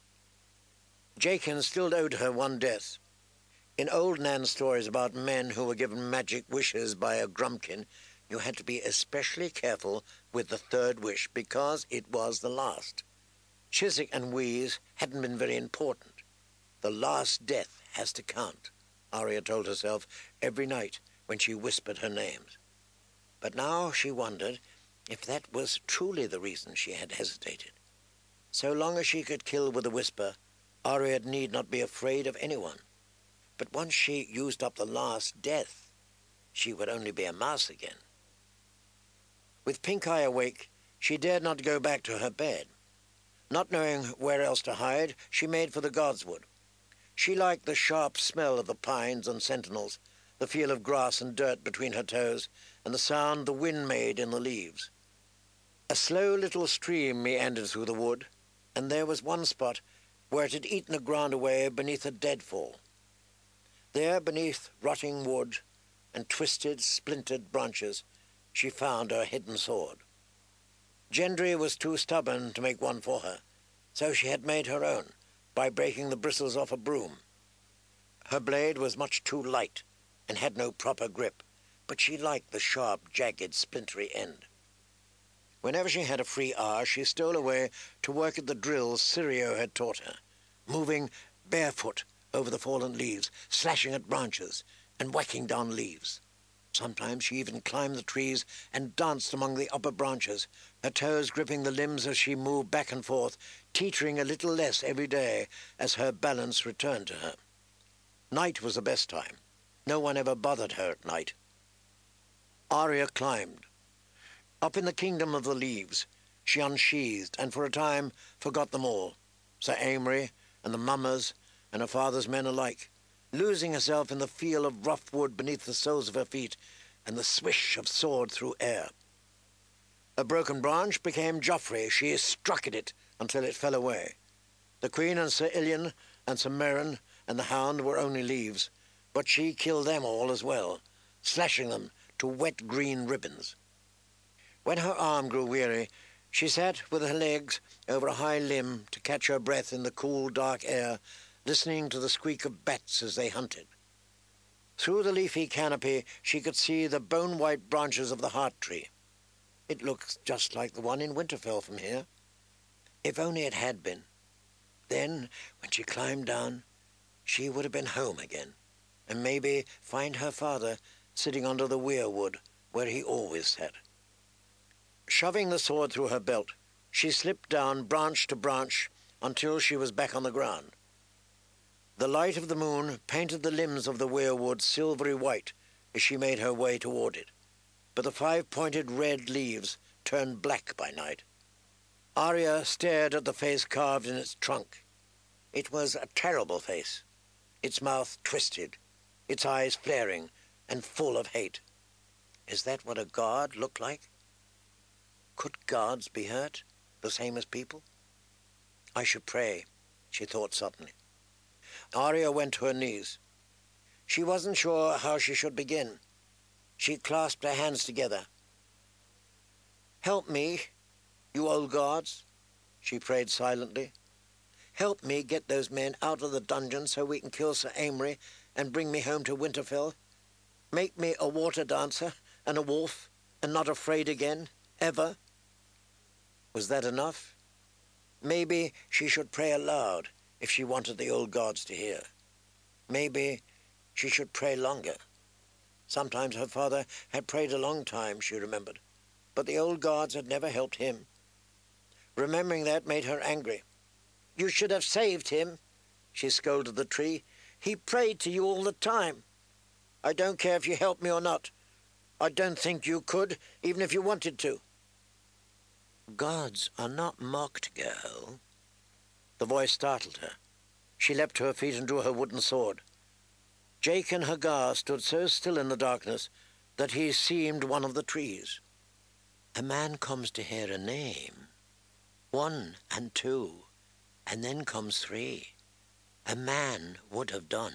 Jaqen still owed her one death. In old Nan's stories about men who were given magic wishes by a Grumpkin, you had to be especially careful with the third wish because it was the last. Chiswick and Weeze hadn't been very important. The last death has to count, Arya told herself every night when she whispered her names. But now she wondered if that was truly the reason she had hesitated. So long as she could kill with a whisper, Arya need not be afraid of anyone. But once she used up the last death, she would only be a mouse again. With Pink Eye awake, she dared not go back to her bed. Not knowing where else to hide, she made for the Godswood. She liked the sharp smell of the pines and sentinels, the feel of grass and dirt between her toes, and the sound the wind made in the leaves. A slow little stream meandered through the wood, and there was one spot where it had eaten the ground away beneath a deadfall. There, beneath rotting wood and twisted, splintered branches, she found her hidden sword. Gendry was too stubborn to make one for her, so she had made her own by breaking the bristles off a broom. Her blade was much too light and had no proper grip, but she liked the sharp, jagged, splintery end. Whenever she had a free hour, she stole away to work at the drills Syrio had taught her, moving barefoot over the fallen leaves, slashing at branches and whacking down leaves. Sometimes she even climbed the trees and danced among the upper branches, her toes gripping the limbs as she moved back and forth, teetering a little less every day as her balance returned to her. Night was the best time. No one ever bothered her at night. Arya climbed. Up in the kingdom of the leaves, she unsheathed and for a time forgot them all, Sir Amory and the mummers and her father's men alike, losing herself in the feel of rough wood beneath the soles of her feet and the swish of sword through air. A broken branch became Joffrey. She struck at it until it fell away. The Queen and Sir Ilyn and Sir Meryn and the Hound were only leaves, but she killed them all as well, slashing them to wet green ribbons. When her arm grew weary, she sat with her legs over a high limb to catch her breath in the cool, dark air, listening to the squeak of bats as they hunted. Through the leafy canopy, she could see the bone-white branches of the heart tree. It looks just like the one in Winterfell from here. If only it had been. Then, when she climbed down, she would have been home again, and maybe find her father sitting under the weirwood where he always sat. Shoving the sword through her belt, she slipped down branch to branch until she was back on the ground. The light of the moon painted the limbs of the weirwood silvery white as she made her way toward it, but the five-pointed red leaves turned black by night. Arya stared at the face carved in its trunk. It was a terrible face, its mouth twisted, its eyes flaring and full of hate. Is that what a god looked like? Could gods be hurt, the same as people? I should pray, she thought suddenly. Arya went to her knees. She wasn't sure how she should begin. She clasped her hands together. Help me, you old gods, she prayed silently. Help me get those men out of the dungeon so we can kill Sir Amory and bring me home to Winterfell. Make me a water dancer and a wolf and not afraid again, ever. Was that enough? Maybe she should pray aloud if she wanted the old gods to hear. Maybe she should pray longer. Sometimes her father had prayed a long time, she remembered, but the old gods had never helped him. Remembering that made her angry. You should have saved him, she scolded the tree. He prayed to you all the time. I don't care if you help me or not. I don't think you could, even if you wanted to. Gods are not mocked, girl. The voice startled her. She leapt to her feet and drew her wooden sword. Jaqen H'ghar stood so still in the darkness that he seemed one of the trees. A man comes to hear a name. 1 and 2, and then comes 3. A man would have done.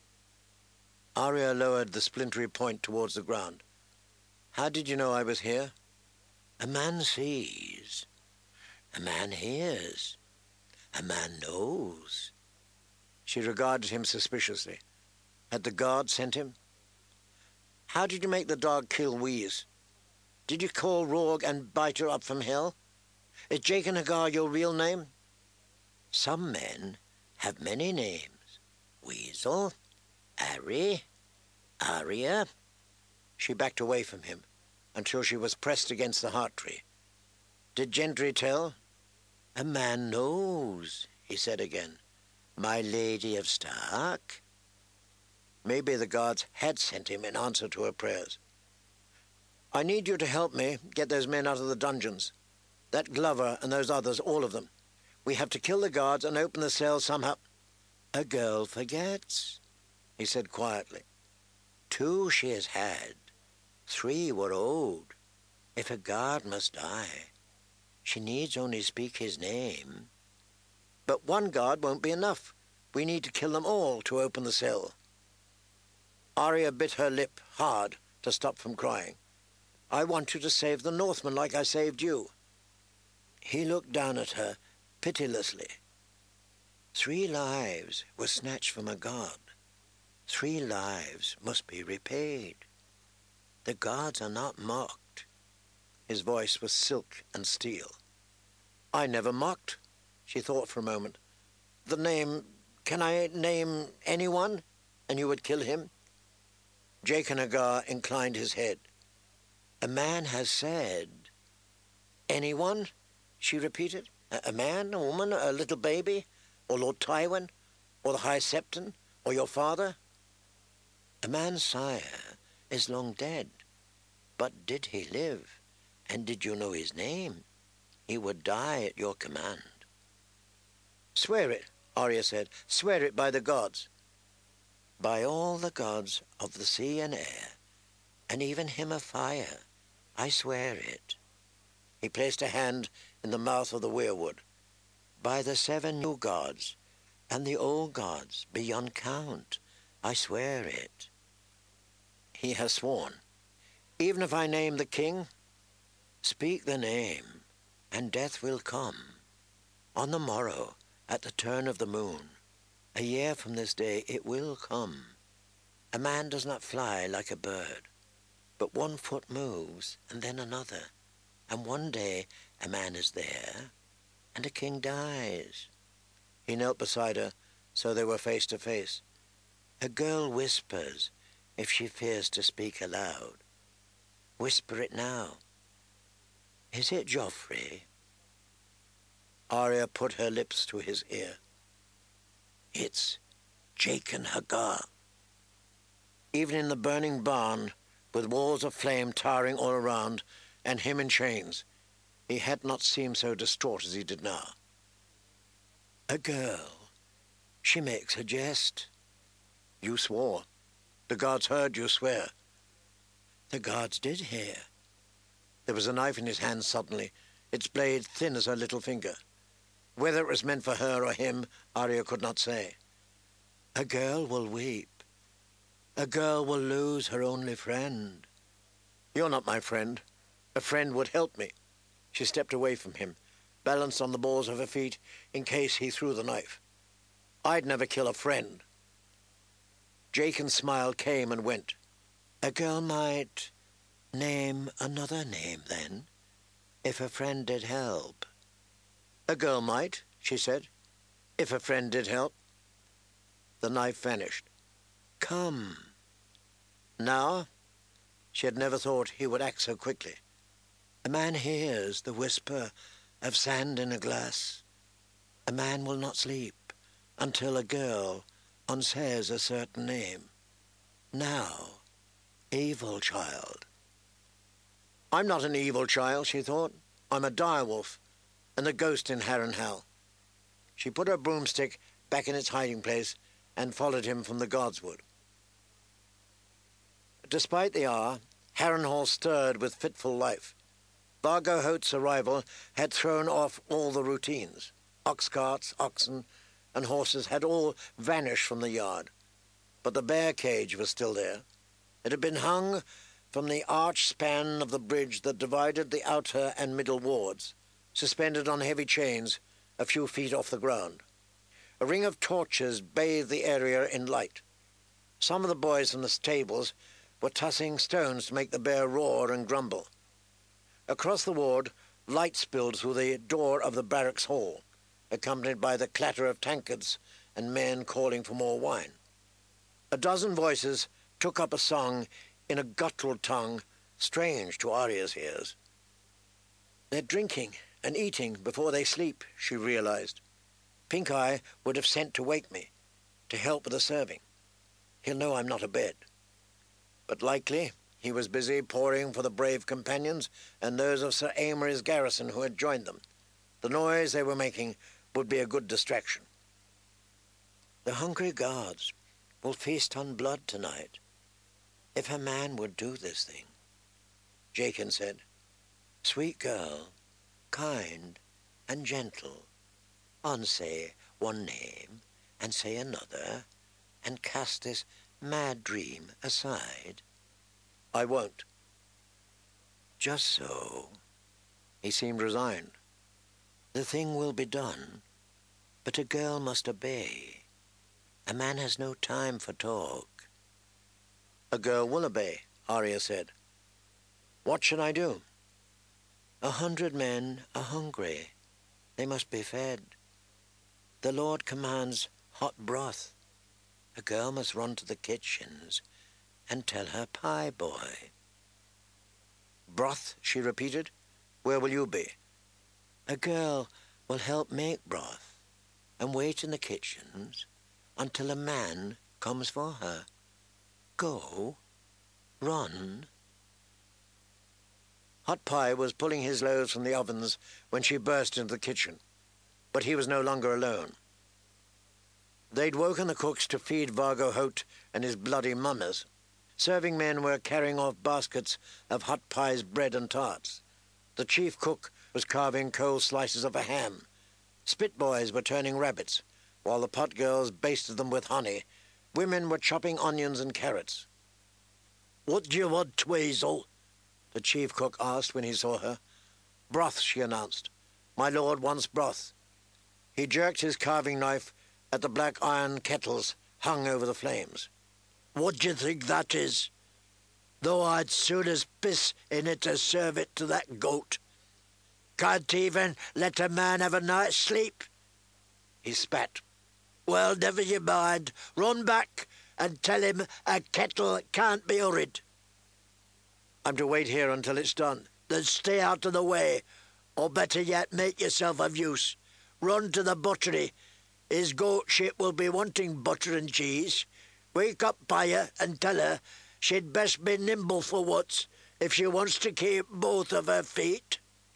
Arya lowered the splintery point towards the ground. How did you know I was here? A man sees. A man hears. A man knows. She regarded him suspiciously. Had the guard sent him? How did you make the dog kill Wheeze? Did you call Rourg and Biter up from hell? Is Jaqen H'ghar your real name? Some men have many names. Weasel, Arry, Arya. She backed away from him until she was pressed against the heart tree. Did Gendry tell? A man knows, he said again. My Lady of Stark. Maybe the gods had sent him in answer to her prayers. I need you to help me get those men out of the dungeons. That Glover and those others, all of them. We have to kill the guards and open the cell somehow. A girl forgets, he said quietly. 2 she has had. 3 were old. If a guard must die, she needs only speak his name. But 1 guard won't be enough. We need to kill them all to open the cell. Arya bit her lip hard to stop from crying. I want you to save the Northmen like I saved you. He looked down at her pitilessly. 3 lives were snatched from a god. 3 lives must be repaid. The gods are not mocked. His voice was silk and steel. I never mocked, she thought for a moment. The name Can I name anyone, and you would kill him? Jaqen H'ghar inclined his head. A man has said. Anyone? She repeated. A man, a woman, a little baby, or Lord Tywin, or the High Septon, or your father? A man's sire is long dead. But did he live? And did you know his name? He would die at your command. Swear it, Arya said. Swear it by the gods. By all the gods of the sea and air, and even him of fire, I swear it. He placed a hand in the mouth of the weirwood. By the 7 new gods, and the old gods beyond count, I swear it. He has sworn. Even if I name the king, speak the name, and death will come. On the morrow, at the turn of the moon, a year from this day, it will come. A man does not fly like a bird, but 1 foot moves, and then another. And one day a man is there, and a king dies. He knelt beside her, so they were face to face. A girl whispers if she fears to speak aloud. Whisper it now. Is it Joffrey? Arya put her lips to his ear. It's Jaqen H'ghar. Even in the burning barn, with walls of flame towering all around, and him in chains, he had not seemed so distraught as he did now. A girl. She makes a jest. You swore. The gods heard you swear. The gods did hear. There was a knife in his hand suddenly, its blade thin as her little finger. Whether it was meant for her or him, Arya could not say. A girl will weep. A girl will lose her only friend. You're not my friend. A friend would help me. She stepped away from him, balanced on the balls of her feet in case he threw the knife. I'd never kill a friend. Jaqen's smile came and went. A girl might name another name then, if a friend did help. A girl might, she said, if a friend did help. The knife vanished. Come. Now? She had never thought he would act so quickly. A man hears the whisper of sand in a glass. A man will not sleep until a girl unsays a certain name. Now, evil child. I'm not an evil child, she thought. I'm a direwolf, and a ghost in Harrenhal. She put her broomstick back in its hiding place and followed him from the godswood. Despite the hour, Harrenhal stirred with fitful life. Vargo Hoat's arrival had thrown off all the routines. Ox carts, oxen, and horses had all vanished from the yard. But the bear cage was still there. It had been hung from the arched span of the bridge that divided the outer and middle wards, suspended on heavy chains a few feet off the ground. A ring of torches bathed the area in light. Some of the boys from the stables were tossing stones to make the bear roar and grumble. Across the ward, light spilled through the door of the barracks hall, accompanied by the clatter of tankards and men calling for more wine. A dozen voices took up a song in a guttural tongue strange to Arya's ears. They're drinking and eating before they sleep, she realized. Pink Eye would have sent to wake me, to help with the serving. He'll know I'm not abed. But likely he was busy pouring for the brave companions and those of Sir Amory's garrison who had joined them. The noise they were making would be a good distraction. The hungry gods will feast on blood tonight. If a man would do this thing, Jaqen said. Sweet girl, kind and gentle, unsay one name and say another, and cast this mad dream aside. I won't. Just so. He seemed resigned. The thing will be done, but a girl must obey. A man has no time for talk. A girl will obey, Arya said. What should I do? 100 men are hungry. They must be fed. The Lord commands Hot broth. A girl must run to the kitchens and tell her pie boy. Broth, she repeated. Where will you be? A girl will help make broth and wait in the kitchens until a man comes for her. Go. Run. Hot Pie was pulling his loaves from the ovens when she burst into the kitchen, but he was no longer alone. They'd woken the cooks to feed Vargo Hoat and his bloody mummers. Serving men were carrying off baskets of Hot Pie's bread and tarts. The chief cook was carving cold slices of a ham. Spit boys were turning rabbits, while the pot girls basted them with honey. Women were chopping onions and carrots. "What do you want, Tweezle?" the chief cook asked when he saw her. "Broth," she announced. "My lord wants broth." He jerked his carving knife at the black iron kettles hung over the flames. "What do you think that is? Though I'd soon as piss in it to serve it to that goat. Can't even let a man have a night's sleep." He spat. "Well, never you mind. Run back and tell him a kettle can't be hurried." "I'm to wait here until it's done." "Then stay out of the way, or better yet, make yourself of use. Run to the buttery. His goatship will be wanting butter and cheese. Wake up Pia and tell her she'd best be nimble for once if she wants to keep both of her feet."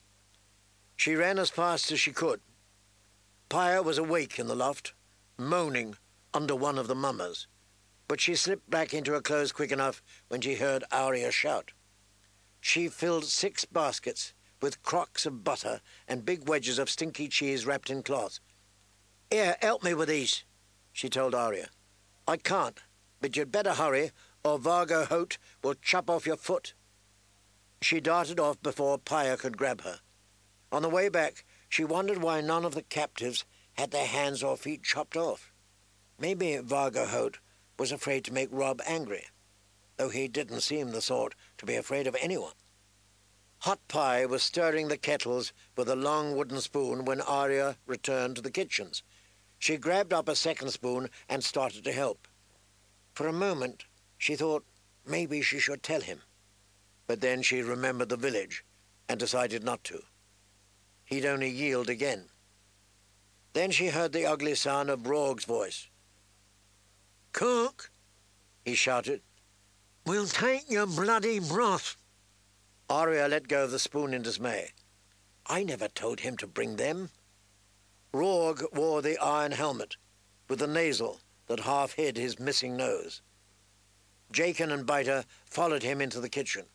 She ran as fast as she could. Pia was awake in the loft, moaning under one of the mummers, but she slipped back into her clothes quick enough when she heard Arya shout. She filled 6 baskets with crocks of butter and big wedges of stinky cheese wrapped in cloth. "Here, help me with these," she told Arya. "I can't, but you'd better hurry, or Vargo Hoat will chop off your foot." She darted off before Pia could grab her. On the way back, she wondered why none of the captives had their hands or feet chopped off. Maybe Vargo Hoat was afraid to make Rob angry, though he didn't seem the sort to be afraid of anyone. Hot Pie was stirring the kettles with a long wooden spoon when Arya returned to the kitchens. She grabbed up a second spoon and started to help. For a moment, she thought maybe she should tell him, but then she remembered the village and decided not to. He'd only yield again. Then she heard the ugly sound of Rourke's voice. "Cook," he shouted, "we'll take your bloody broth." Arya let go of the spoon in dismay. "I never told him to bring them." Rourke wore the iron helmet, with the nasal that half hid his missing nose. Jakin and Biter followed him into the kitchen.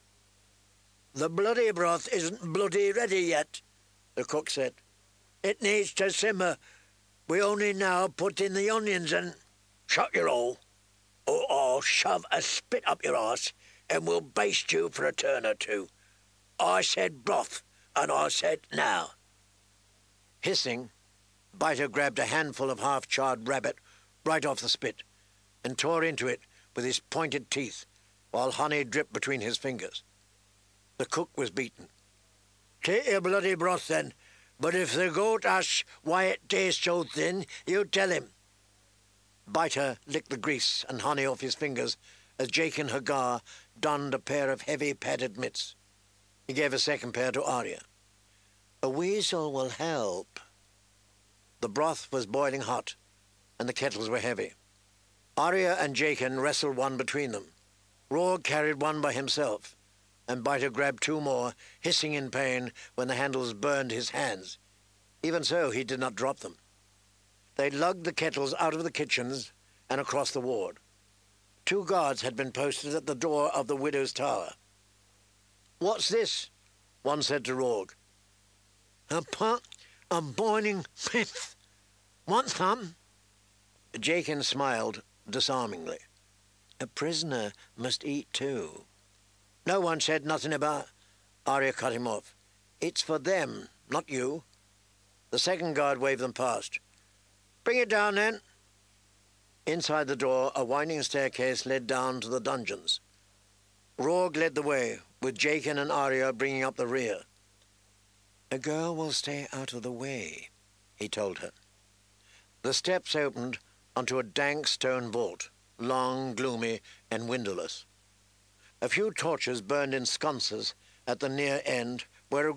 "The bloody broth isn't bloody ready yet," the cook said. "It needs to simmer. We only now put in the onions and—" "Shut your hole, or I'll shove a spit up your arse and we'll baste you for a turn or two. I said broth, and I said now." Hissing, Biter grabbed a handful of half-charred rabbit right off the spit and tore into it with his pointed teeth, while honey dripped between his fingers. The cook was beaten. "Take your bloody broth, then, but if the goat asks why it tastes so thin, you tell him." Biter licked the grease and honey off his fingers as Jakin Hagar donned a pair of heavy padded mitts. He gave a second pair to Arya. "A weasel will help." The broth was boiling hot, and the kettles were heavy. Arya and Jakin wrestled one between them. Rourke carried one by himself, and Biter grabbed 2 more, hissing in pain when the handles burned his hands. Even so, he did not drop them. They lugged the kettles out of the kitchens and across the ward. 2 guards had been posted at the door of the widow's tower. "What's this?" one said to Rourke. "A pot of boiling pith. Want some?" Jakin smiled disarmingly. "A prisoner must eat too." "No one said nothing about—" Arya cut him off. "It's for them, not you." The second guard waved them past. "Bring it down, then." Inside the door, a winding staircase led down to the dungeons. Rourke led the way, with Jakin and Arya bringing up the rear. "A girl will stay out of the way," he told her. The steps opened onto a dank stone vault, long, gloomy, and windowless. A few torches burned in sconces at the near end, where a